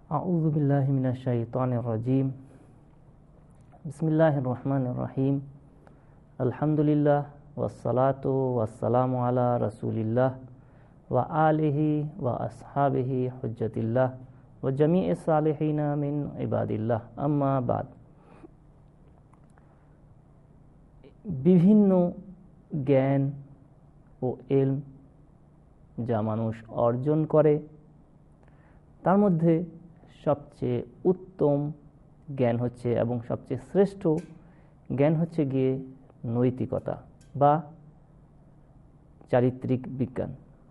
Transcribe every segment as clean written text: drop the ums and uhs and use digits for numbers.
আউযু বিল্লাহি মিনাশ শাইতানির রাজিম। বিসমিল্লাহির রহমানির রহিম। আলহামদুলিল্লাহ ওয়াসসালাতু ওয়াসসালামু আলা রাসূলিল্লাহ ওয়া আলিহি ওয়া আসহাবিহি হুজ্জাতিল্লাহ ওয়া জামিইস সালিহিনা মিন ইবাদিল্লাহ, আম্মা বাদ। বিভিন্ন জ্ঞান ও ইলম যা মানুষ অর্জন করে, তার মধ্যে সবচেয়ে উত্তম জ্ঞান হচ্ছে এবং সবচেয়ে শ্রেষ্ঠ জ্ঞান হচ্ছে গিয়ে নৈতিকতা বা চারিত্রিক বিজ্ঞান।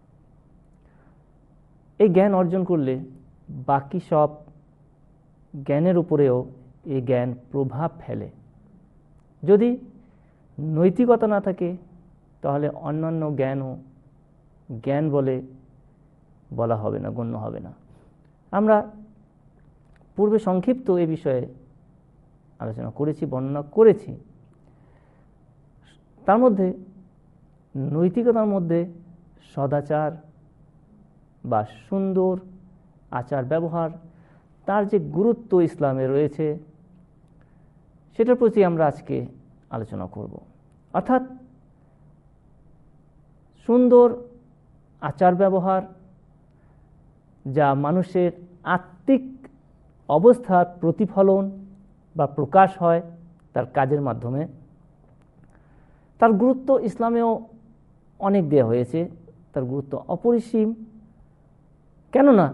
এই জ্ঞান অর্জন করলে বাকি সব জ্ঞানের উপরেও এই জ্ঞান প্রভাব ফেলে। যদি নৈতিকতা না থাকে তাহলে অন্যান্য জ্ঞানও জ্ঞান বলে বলা হবে না, গণ্য হবে না। আমরা পূর্বে সংক্ষিপ্ত এ বিষয়ে আলোচনা করেছি, বর্ণনা করেছি। তার মধ্যে নৈতিকতার মধ্যে সদাচার বা সুন্দর আচার ব্যবহার, তার যে গুরুত্ব ইসলামে রয়েছে, সেটার প্রতি আমরা আজকে আলোচনা করব। অর্থাৎ সুন্দর আচার ব্যবহার যা মানুষের আত্মিক অবস্থার প্রতিফলন বা প্রকাশ হয় তার কাজের মাধ্যমে, তার গুরুত্ব ইসলামেও অনেক দেওয়া হয়েছে। তার গুরুত্ব অপরিসীম। কেননা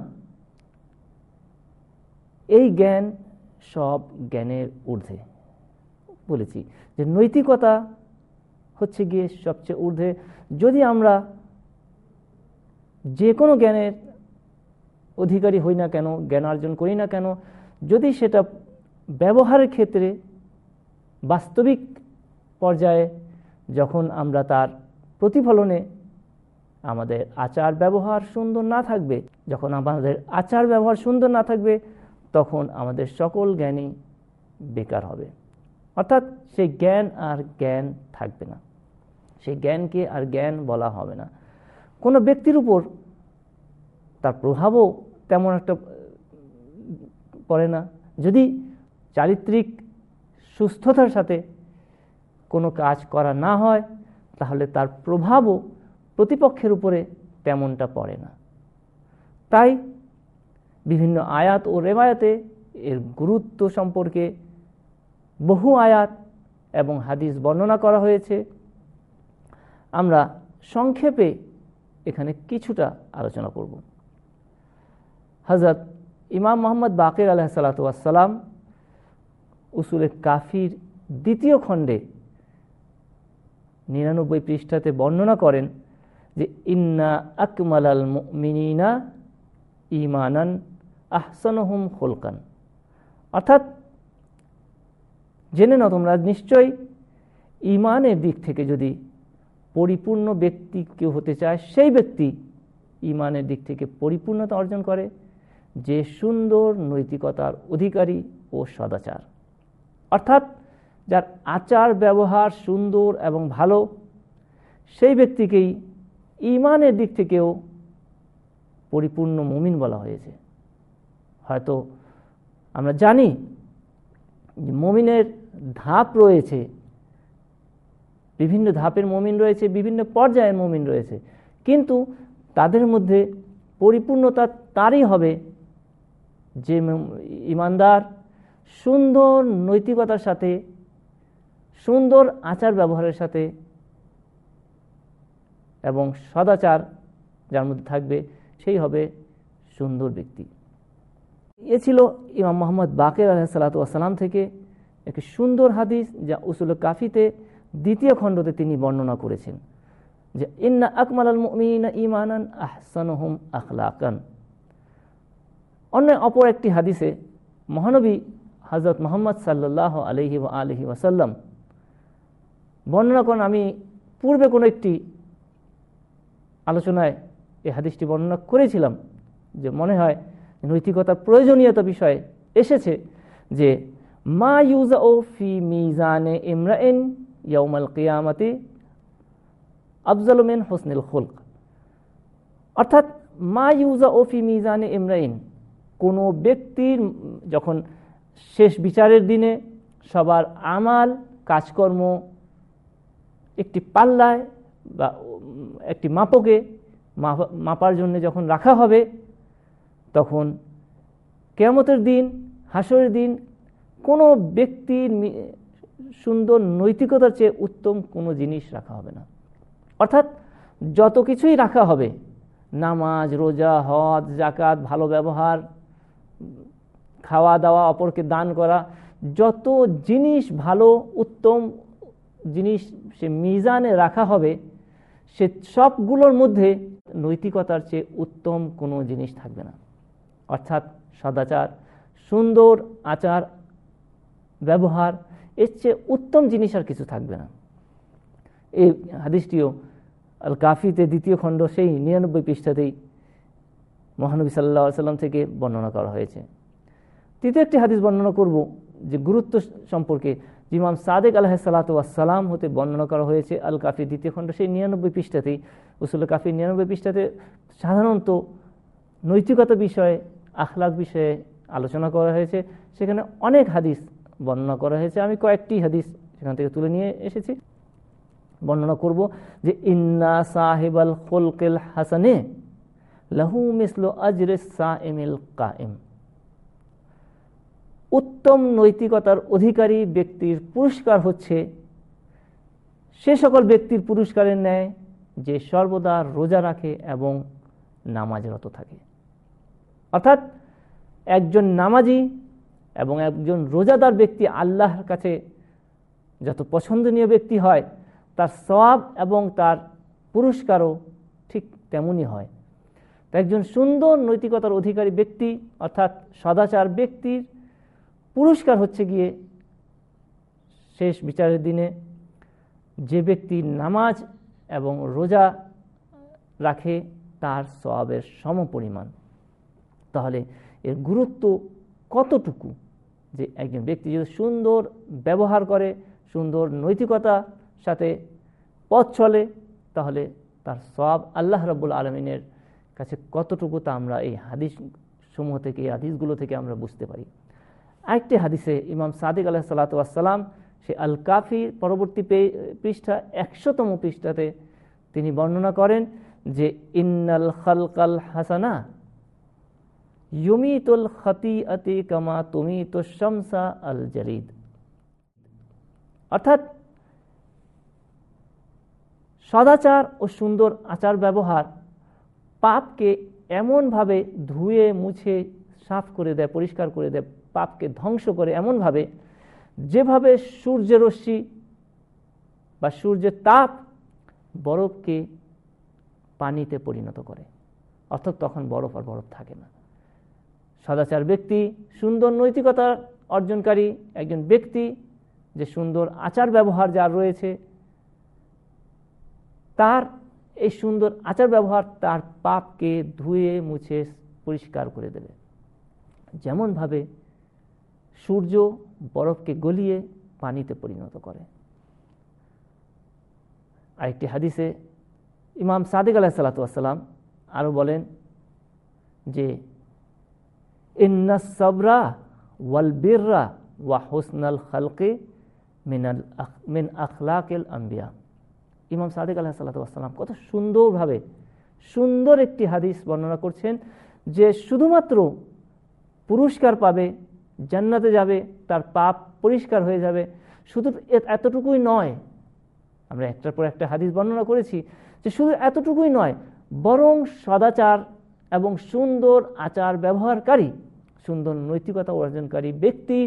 এই জ্ঞান সব জ্ঞানের ঊর্ধ্বে। বলেছি যে নৈতিকতা হচ্ছে গিয়ে সবচেয়ে ঊর্ধ্বে। যদি আমরা যে কোনো জ্ঞানের অধিকারী হই না কেন, জ্ঞান অর্জন করি না কেন, যদি সেটা ব্যবহারের ক্ষেত্রে বাস্তবিক পর্যায়ে যখন আমরা তার প্রতিফলনে আমাদের আচার ব্যবহার সুন্দর না থাকবে, যখন আমাদের আচার ব্যবহার সুন্দর না থাকবে, তখন আমাদের সকল জ্ঞানই বেকার হবে। অর্থাৎ সেই জ্ঞান আর জ্ঞান থাকবে না, সেই জ্ঞানকে আর জ্ঞান বলা হবে না। কোনো ব্যক্তির উপর তার প্রভাবও তেমন একটা পড়ে না। যদি চারিত্রিক সুস্থতার সাথে কোনো কাজ করা না হয়, তাহলে তার প্রভাবও প্রতিপক্ষের উপরে তেমনটা পড়ে না। তাই বিভিন্ন আয়াত ও রেওয়ায়াতে এর গুরুত্ব সম্পর্কে বহু আয়াত এবং হাদিস বর্ণনা করা হয়েছে। আমরা সংক্ষেপে এখানে কিছুটা আলোচনা করব। হযরত ইমাম মুহাম্মদ বাকির আলাইহিসসালাতু ওয়াসসালাম উসুলে কাফির দ্বিতীয় খণ্ডে 99 পৃষ্ঠাতে বর্ণনা করেন যে ইন্না আকমালাল মুমিনিনা ঈমানান আহসানুহুম খুলকান। অর্থাৎ জেনে নাও তোমরা, নিশ্চয়ই ঈমানের দিক থেকে যদি পরিপূর্ণ ব্যক্তি কেউ হতে চায়, সেই ব্যক্তি ঈমানের দিক থেকে পরিপূর্ণতা অর্জন করে যে সুন্দর নৈতিকতার অধিকারী ও সদাচার। অর্থাৎ যার আচার ব্যবহার সুন্দর এবং ভালো, সেই ব্যক্তিকেই ঈমানের দিক থেকেও পরিপূর্ণ মুমিন বলা হয়েছে। হয়তো আমরা জানি যে মুমিনের ধাপ রয়েছে, বিভিন্ন ধাপের মুমিন রয়েছে, বিভিন্ন পর্যায়ের মুমিন রয়েছে, কিন্তু তাদের মধ্যে পরিপূর্ণতা তারই হবে যে ঈমানদার সুন্দর নৈতিকতার সাথে, সুন্দর আচার ব্যবহারের সাথে এবং সদাচার যার মধ্যে থাকবে, সেই হবে সুন্দর ব্যক্তি। এ ছিল ইমাম মুহাম্মদ বাকির আলাইহিসসালাতু ওয়াসসালাম থেকে একটি সুন্দর হাদিস, যা উসুল কাফিতে দ্বিতীয় খণ্ডতে তিনি বর্ণনা করেছেন যে ইন্না আকমালাল মুমিনিনা ঈমানান আহসানুহুম আখলাকান। অপর একটি হাদিসে মহানবী হযরত মুহাম্মদ সাল্লাল্লাহু আলাইহি ওয়া আলিহি ওয়াসাল্লাম বর্ণনা করেন, আমি পূর্বে কোনো একটি আলোচনায় এই হাদিসটি বর্ণনা করেছিলাম, যে মনে হয় নৈতিকতার প্রয়োজনীয়তা বিষয়ে এসেছে, যে মা ইউজাউ ফি মিজানে ইমরাইন ইয়াউমাল কিয়ামাতি আফজালু মিন হুসনিল খুলক। অর্থাৎ মা ইউজাউ ফি মিজানে ইমরাইন, কোনো ব্যক্তির যখন শেষ বিচারের দিনে সবার আমাল কাজকর্ম একটি পাল্লায় বা একটি মাপকে মাপার জন্য যখন রাখা হবে, তখন কিয়ামতের দিন, হাসরের দিন কোনো ব্যক্তির সুন্দর নৈতিকতার চেয়ে উত্তম কোনো জিনিস রাখা হবে না। অর্থাৎ যত কিছুই রাখা হবে, নামাজ, রোজা, হজ, যাকাত, ভালো ব্যবহার, খাওয়া দাওয়া, অপরকে দান করা, যত জিনিস ভালো উত্তম জিনিস সে মিজানে রাখা হবে, সে সবগুলোর মধ্যে নৈতিকতার চেয়ে উত্তম কোনো জিনিস থাকবে না। অর্থাৎ সদাচার, সুন্দর আচার ব্যবহার, এর চেয়ে উত্তম জিনিস আর কিছু থাকবে না। এই হাদিসটিও আল কাফিতে 2য় খণ্ড সেই 99 পৃষ্ঠাতেই মহানবী সাল্লাল্লাহু আলাইহি সাল্লাম থেকে বর্ণনা করা হয়েছে। তৃতীয় একটি হাদিস বর্ণনা করব যে গুরুত্ব সম্পর্কে, ইমাম সাদেক আলাইহিসসালাতু ওয়াসসালাম হতে বর্ণনা করা হয়েছে আল কাফি 2য় খণ্ড সেই 99 পৃষ্ঠাতেই। উসুল কাফি 99 পৃষ্ঠাতে সাধারণত নৈতিকতা বিষয়ে, আখলাক বিষয়ে আলোচনা করা হয়েছে। সেখানে অনেক হাদিস বর্ণনা করা হয়েছে। আমি কয়েকটি হাদিস সেখান থেকে তুলে নিয়ে এসেছি, বর্ণনা করব যে ইন্না সাহিবাল খুলকিল হাসানে লাহু মিসলু আজরিস সাইমিল কাইম। উত্তম নৈতিকতার অধিকারী ব্যক্তির পুরস্কার হচ্ছে সে সকল ব্যক্তির পুরস্কারের ন্যায় যে সর্বদা রোজা রাখে এবং নামাজরত থাকে। অর্থাৎ একজন নামাজি এবং একজন রোজাদার ব্যক্তি আল্লাহর কাছে যত পছন্দনীয় ব্যক্তি হয়, তার সওয়াব এবং তার পুরস্কারও ঠিক তেমনই হয়। তো একজন সুন্দর নৈতিকতার অধিকারী ব্যক্তি অর্থাৎ সদাচার ব্যক্তির পুরস্কার হচ্ছে গিয়ে শেষ বিচারের দিনে যে ব্যক্তি নামাজ এবং রোজা রাখে তার সওয়াবের সমপরিমাণ। তাহলে এর গুরুত্ব কতটুকু, যে একজন ব্যক্তি যদি সুন্দর ব্যবহার করে, সুন্দর নৈতিকতার সাথে পথ চলে, তাহলে তার সওয়াব আল্লাহ রাব্বুল আলামিনের কাছে কতটুকু তা আমরা এই হাদিস সমূহ থেকে, এই হাদিসগুলো থেকে আমরা বুঝতে পারি। আরেকটি হাদিসে ইমাম সাদিক আলাইহিসসালাতু ওয়াসসালাম সে আল কাফি পরবর্তী পৃষ্ঠা 100তম পৃষ্ঠাতে তিনি বর্ণনা করেন যে ইন্নাল খালকাল হাসানা ইউমিতুল খাতিআতি কামা তুমিতুশ শামসা আল জারিদ। অর্থাৎ সদাচার ও সুন্দর আচার ব্যবহার পাপকে এমনভাবে ধুয়ে মুছে সাফ করে দেয়, পরিষ্কার করে দেয়, পাপকে ধ্বংস করে এমনভাবে যেভাবে সূর্যের রশ্মি বা সূর্যের তাপ বরফকে পানিতে পরিণত করে। অর্থাৎ তখন বরফ আর বরফ থাকে না। সদাচার ব্যক্তি, সুন্দর নৈতিকতা অর্জনকারী একজন ব্যক্তি, যে সুন্দর আচার ব্যবহার যার রয়েছে, তার এই সুন্দর আচার ব্যবহার তার পাপকে ধুয়ে মুছে পরিষ্কার করে দেবে, যেমনভাবে সূর্য বরফকে গলিয়ে পানিতে পরিণত করে। আরেকটি হাদিসে ইমাম সাদিক আলাইহিসসালাতু ওয়াসসালাম আরও বলেন যে ইন্নাস সাবরা ওয়াল বিররা ওয়া হুসনাল খালকি মিন আখলাকিল আম্বিয়া। ইমাম সাদিক আলাইহিসসালাতু ওয়াসসালাম কত সুন্দরভাবে সুন্দর একটি হাদিস বর্ণনা করছেন যে শুধুমাত্র পুরস্কার পাবে, জান্নাতে যাবে, তার পাপ পরিষ্কার হয়ে যাবে, শুধু এতটুকুই নয়। আমরা একটার পর একটা হাদিস বর্ণনা করেছি যে শুধু এতটুকুই নয়, বরং সদাচার এবং সুন্দর আচার ব্যবহারকারী, সুন্দর নৈতিকতা অর্জনকারী ব্যক্তির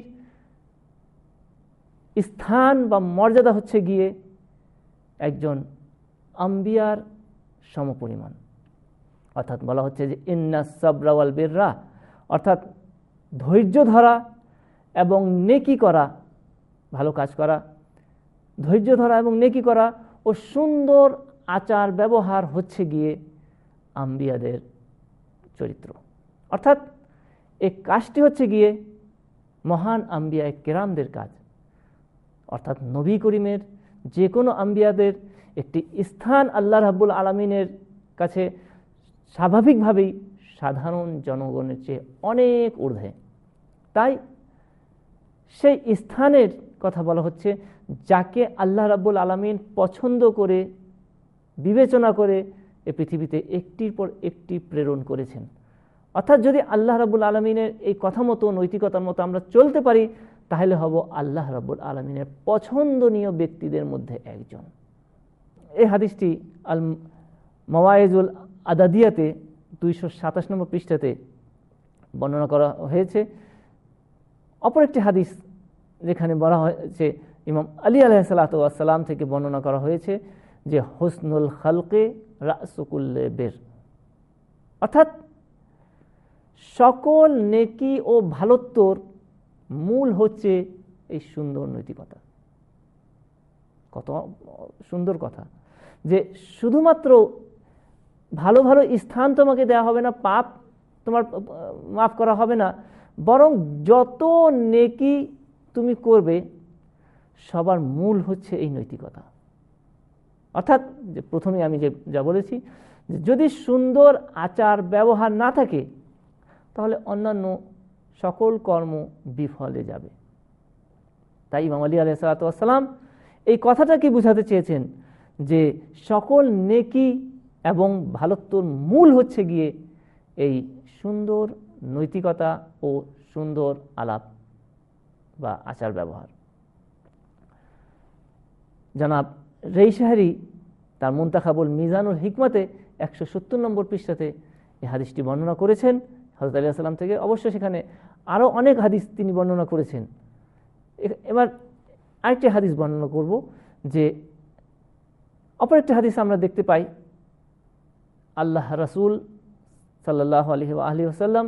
স্থান বা মর্যাদা হচ্ছে গিয়ে একজন আম্বিয়ার সমপরিমাণ। অর্থাৎ বলা হচ্ছে যে ইন্নাস সাবরা ওয়াল বিররা, অর্থাৎ ধৈর্য ধরা এবং নেকি করা, ভালো কাজ করা, ধৈর্য ধরা এবং নেকি করা ও সুন্দর আচার ব্যবহার হচ্ছে গিয়ে আম্বিয়াদের চরিত্র। অর্থাৎ এই কাজটি হচ্ছে গিয়ে মহান আম্বিয়া কেরামদের কাজ। অর্থাৎ নবী করিমের যে কোনো আম্বিয়াদের একটি স্থান আল্লাহ রাব্বুল আলামিনের কাছে স্বাভাবিকভাবেই সাধারণ জনগণের চেয়ে অনেক ঊর্ধ্বে। তাই সেই স্থানের কথা বলা হচ্ছে যাকে আল্লাহ রাব্বুল আলামিন পছন্দ করে বিবেচনা করে এ পৃথিবীতে একটির পর একটি প্রেরণ করেছেন। অর্থাৎ যদি আল্লাহ রাব্বুল আলামিনের এই কথা মতো নৈতিকতার মতো আমরা চলতে পারি তাহলে হব আল্লাহ রাব্বুল আলামিনের পছন্দনীয় ব্যক্তিদের মধ্যে একজন। এই হাদিসটি আল মাওয়াইজুল আদাদিয়াতে 227 নম্বর পৃষ্ঠাতে বর্ণনা করা হয়েছে। অপর একটি হাদিস যেখানে বলা হয়েছে ইমাম আলী আলাইহিসসালাতু ওয়াসসালাম থেকে বর্ণনা করা হয়েছে যে হুসনুল খালকে রাসু কুল্লি বির, অর্থাৎ সকল নেকি ও ভালোত্বর মূল হচ্ছে এই সুন্দর নৈতিকতা। কত সুন্দর কথা যে শুধুমাত্র ভালো ভালো স্থান তোমাকে দেওয়া হবে না, পাপ তোমার মাফ করা হবে না, বরং যত নেকি তুমি করবে সবার মূল হচ্ছে এই নৈতিকতা। অর্থাৎ যে প্রথমে আমি যা বলেছি যদি সুন্দর আচার ব্যবহার না থাকে তাহলে অন্যান্য সকল কর্ম বিফলে যাবে। তাই ইমাম আলী আলাইহিসসালাতু ওয়াসসালাম এই কথাটা কি বোঝাতে চেয়েছেন যে সকল নেকি এবং ভালোত্বর মূল হচ্ছে গিয়ে এই সুন্দর নৈতিকতা ও সুন্দর আলাপ বা আচার ব্যবহার। জনাব রেইশাহরি তার মুনতাখাবুল মিজানুল হিকমতে 170 নম্বর পৃষ্ঠাতে এই হাদিসটি বর্ণনা করেছেন হযরত আলী সাল্লাম থেকে। অবশ্য সেখানে আরও অনেক হাদিস তিনি বর্ণনা করেছেন। এবার আরেকটি হাদিস বর্ণনা করব যে অপর একটি হাদিস আমরা দেখতে পাই আল্লাহ রাসূল সাল্লাল্লাহু আলাইহি ওয়াসাল্লাম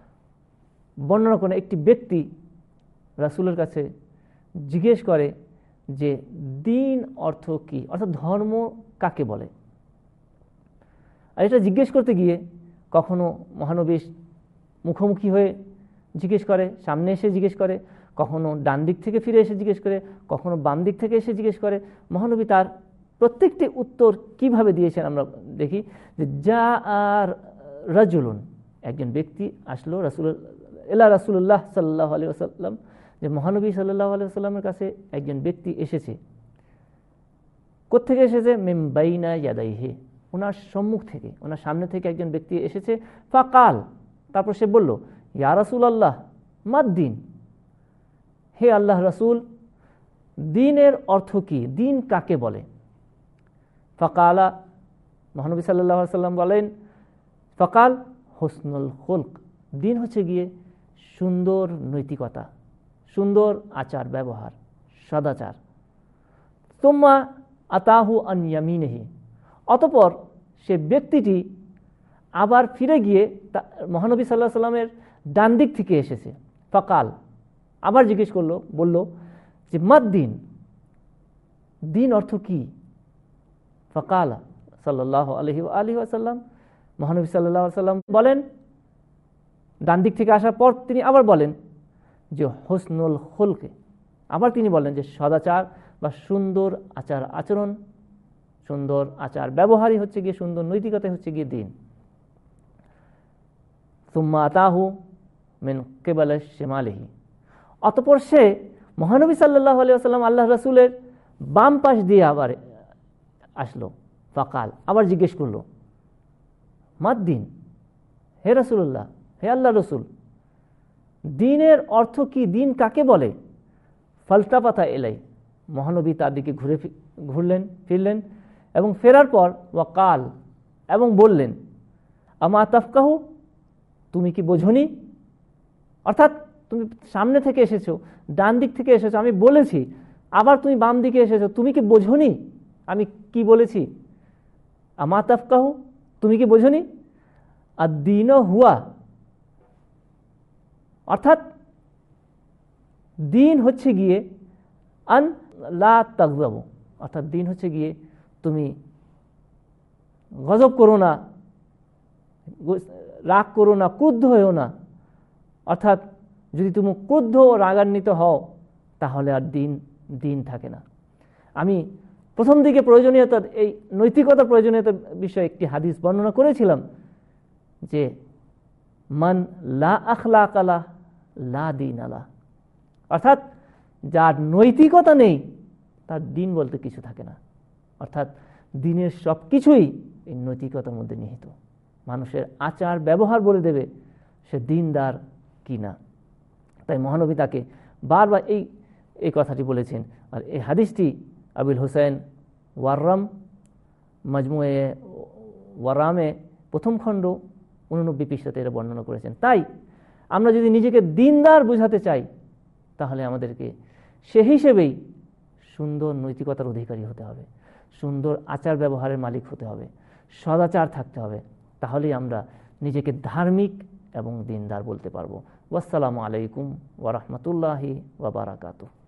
বর্ণনা করেন একটি ব্যক্তি রাসূলের কাছে জিজ্ঞেস করে যে দ্বীন অর্থ কি, অর্থাৎ ধর্ম কাকে বলে। আর এটা জিজ্ঞেস করতে গিয়ে কখনো মহানবী মুখোমুখি হয়ে জিজ্ঞেস করে, সামনে এসে জিজ্ঞেস করে, কখনো ডান দিক থেকে ফিরে এসে জিজ্ঞেস করে, কখনো বাম দিক থেকে এসে জিজ্ঞেস করে। মহানবী তার প্রত্যেকটি উত্তর কিভাবে দিয়েছেন আমরা দেখি যে যা আর রাজুলুন, একজন ব্যক্তি আসলো রাসূলুল্লাহ সাল্লাল্লাহু আলাইহি ওয়াসাল্লাম, যে মহানবী সাল্লাল্লাহু আলাইহি ওয়াসাল্লামের কাছে একজন ব্যক্তি এসেছে। কোত্থেকে এসেছে? মিন বাইনা ইয়াদাইহি, ওনার সম্মুখ থেকে, ওনার সামনে থেকে একজন ব্যক্তি এসেছে। ফাকাল, তারপর সে বলল ইয়া রাসূলুল্লাহ মাদ-দ্বীন, হে আল্লাহ রাসূল দ্বীনের অর্থ কি, দ্বীন কাকে বলে? ফাকালা, মহানবী সাল্লাল্লাহু আলাইহি ওয়াসাল্লাম বলেন ফাকাল হুসনুল খুলক, দ্বীন হচ্ছে গিয়ে সুন্দর নৈতিকতা, সুন্দর আচার ব্যবহার, সদাচার। তুম্মা আতাহু আন ইয়ামিনিহি, অতঃপর সে ব্যক্তিটি আবার ফিরে গিয়ে মহানবী সাল্লাল্লাহু আলাইহি ওয়াসাল্লামের ডান দিক থেকে এসেছে। ফাকাল, আবার জিজ্ঞেস করলো, বলল যে মাদ-দ্বীন, দ্বীন অর্থ কি? ফাকাল সাল্লাল্লাহু আলাইহি ওয়াসাল্লাম, মহানবী সাল্লাল্লাহু আলাইহি ওয়াসাল্লাম বলেন, ডান দিক থেকে আসার পর তিনি আবার বলেন যে হুসনুল খুলকে, আবার তিনি বলেন যে সদাচার বা সুন্দর আচার আচরণ, সুন্দর আচার ব্যবহারই হচ্ছে গিয়ে সুন্দর নৈতিকতাই হচ্ছে গিয়ে দ্বীন। সুম্মা আতাহু মিন কিবালি শিমালিহি, অতঃপর সে মহানবী সাল্লাল্লাহু আলাইহি ওয়াসাল্লাম আল্লাহ রাসূলের বাম পাশ দিয়ে আবার আসলো। ফাকাল, আবার জিজ্ঞেস করলো মাদ-দ্বীন, হে রাসূলুল্লাহ, হে আল্লাহ রসুল দ্বীনের অর্থ কি, দ্বীন কাকে বলে? ফালতাফাতা ইলাই, মহানবী তার দিকে ফিরলেন এবং ফেরার পর ওয়াকাল, এবং বললেন আমা তাফকাহু, তুমি কি বোঝনি? অর্থাৎ তুমি সামনে থেকে এসেছো, ডান দিক থেকে এসেছো, আমি বলেছি, আবার তুমি বাম দিকে এসেছো, তুমি কি বোঝনি আমি কি বলেছি? আমা তাফকাহু, তুমি কি বোঝনি? আদ-দ্বীন হুয়া, অর্থাৎ দ্বীন হচ্ছে গিয়ে আন লা তাগযাবু, অর্থাৎ দ্বীন হচ্ছে গিয়ে তুমি গজব করো না, রাগ করো না, ক্রুদ্ধ হয়েও না। অর্থাৎ যদি তুমি ক্রুদ্ধ ও রাগান্বিত হও তাহলে আর দ্বীন থাকে না। আমি প্রথম দিকে প্রয়োজনীয়তা, এই নৈতিকতার প্রয়োজনীয়তার বিষয়ে একটি হাদিস বর্ণনা করেছিলাম যে মান লা আখলাক আলা লা দিন আলা, অর্থাৎ যার নৈতিকতা নেই তার দিন বলতে কিছু থাকে না। অর্থাৎ দিনের সব কিছুই এই নৈতিকতার মধ্যে নিহিত। মানুষের আচার ব্যবহার বলে দেবে সে দিনদার কি না। তাই মহানবী তাকে বারবার এই কথাটি বলেছেন। আর এই হাদিসটি আবুল হোসেন ওয়াররাম মাজমুয়ে ওয়ারামে প্রথম খণ্ড 89 পৃষ্ঠাতে এরা বর্ণনা করেছেন। তাই আমরা যদি নিজেকে দিনদার বোঝাতে চাই তাহলে আমাদেরকে সে হিসেবেই সুন্দর নৈতিকতার অধিকারী হতে হবে, সুন্দর আচার ব্যবহারের মালিক হতে হবে, সদাচার থাকতে হবে। তাহলেই আমরা নিজেকে ধার্মিক এবং দিনদার বলতে পারবো। ওয়াসসালামু আলাইকুম ওয়া রাহমাতুল্লাহি ওয়া বারাকাতুহু।